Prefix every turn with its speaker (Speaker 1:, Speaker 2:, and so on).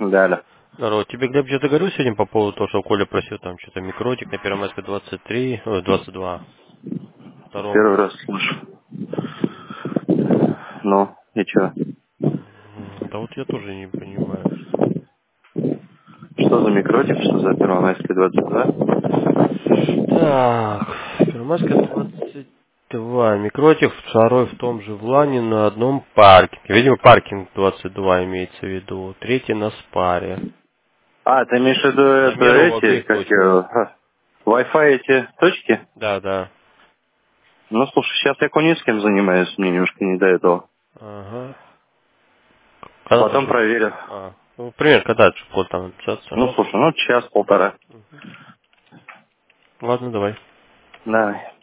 Speaker 1: Да, да.
Speaker 2: Здорово. Тебе Глеб что-то говорил сегодня по поводу того, что Коля просил там что-то микротик на Первомайской 23, 22, втором.
Speaker 1: Первый раз слышу. Ну, и чё?
Speaker 2: Да вот я тоже не понимаю, что...
Speaker 1: Что за микротик, что за Первомайская 22?
Speaker 2: Так, Первомайская 22, микротик, второй в том же Влане на одном паркинге. Видимо, паркинг 22 имеется в виду, третий на спаре.
Speaker 1: А, ты имеешь в виду это
Speaker 2: Замеру в
Speaker 1: эти,
Speaker 2: обеих
Speaker 1: как
Speaker 2: точках.
Speaker 1: Wi-Fi эти точки?
Speaker 2: Да, да.
Speaker 1: Ну, слушай, сейчас я кое-с-кем занимаюсь, мне немножко не до этого.
Speaker 2: Ага. Когда
Speaker 1: Потом
Speaker 2: тоже?
Speaker 1: проверю.
Speaker 2: Ну, пример, когда же будет там написаться?
Speaker 1: Ну, слушай, ну, час-полтора.
Speaker 2: Ладно, давай.
Speaker 1: Давай.